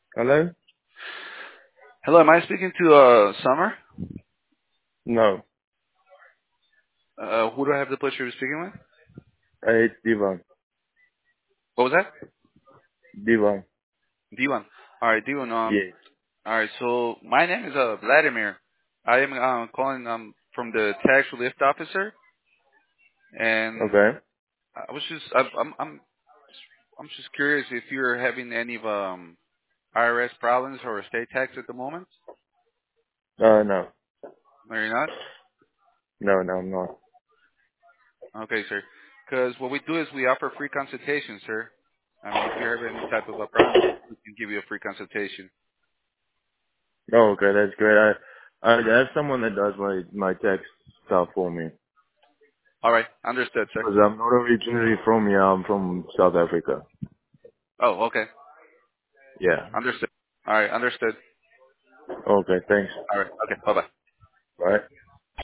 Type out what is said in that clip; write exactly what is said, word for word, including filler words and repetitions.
Hello? Hello, am I speaking to uh, Summer? No. Uh, who do I have the pleasure of speaking with? Uh, it's Divan. What was that? Divan. D one. All right, D one. Um, Yes. all right. So my name is uh, Vladimir. I am uh, calling um from the tax relief officer, and Okay. I was just I, I'm I'm I'm just curious if you're having any of um I R S problems or estate tax at the moment. Uh, no. No, you're not. No, no, I'm not. Okay, sir. Because what we do is we offer free consultations, sir. I mean, if you're having any type of a problem, we can give you a free consultation. Oh, okay, that's great. I, I, I have someone that does my, my tax stuff for me. All right, understood, sir. Because I'm not originally from here, I'm from South Africa. Oh, okay. Yeah. Understood. All right. Understood. Okay, thanks. All right. Okay. Bye-bye.